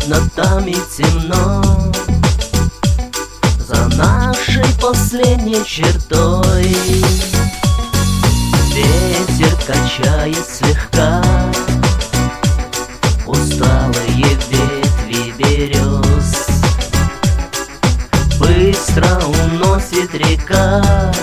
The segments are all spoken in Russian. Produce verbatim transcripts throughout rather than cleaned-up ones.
над нами темно, за нашей последней чертой. Ветер качает слегка усталые ветви берез, быстро уносит река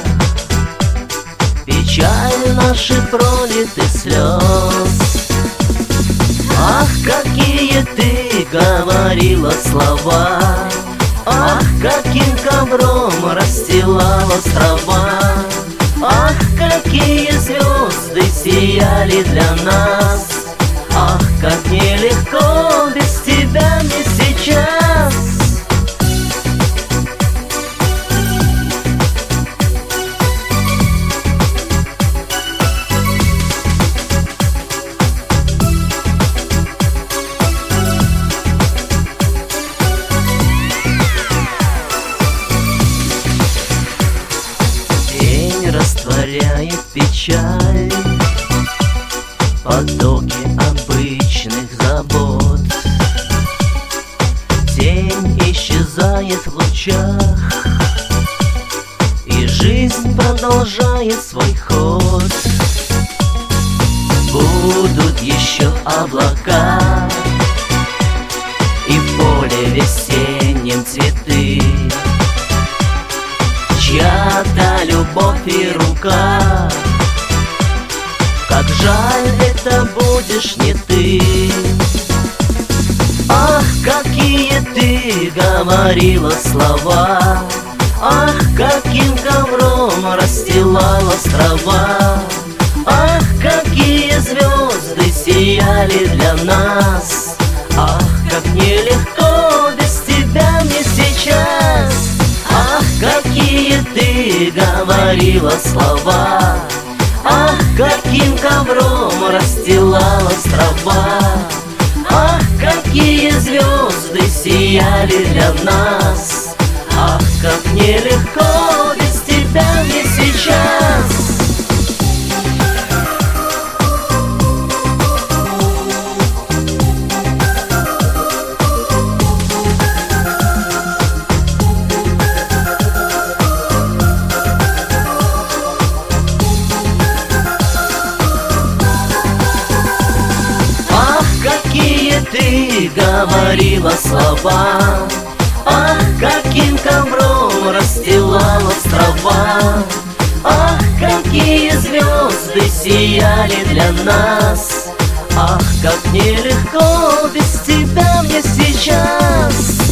печаль наших пролитых слез. Ах, какие ты говорила слова, ах, каким ковром расстилала острова, ах, какие звезды сияли для нас, ах, как нелегко без тебя мне сейчас. Растворяет печаль, потоки обычных забот. Тень исчезает в лучах, и жизнь продолжает свой ход. Будут еще облака, и в поле весеннем цветы, чья-то любовь и рука. Как жаль, это будешь не ты. Ах, какие ты говорила слова, ах, каким ковром расстилала острова, ах, какие звезды сияли для нас, ах, как нелегко без тебя мне сейчас. Ах, какие ты говорила слова, ах, каким ковром расстилала острова, ах, какие звезды сияли для нас, ах, как нелегко без тебя мне сейчас. Ты говорила слова, ах, каким ковром расстилала острова, ах, какие звезды сияли для нас, ах, как нелегко без тебя мне сейчас.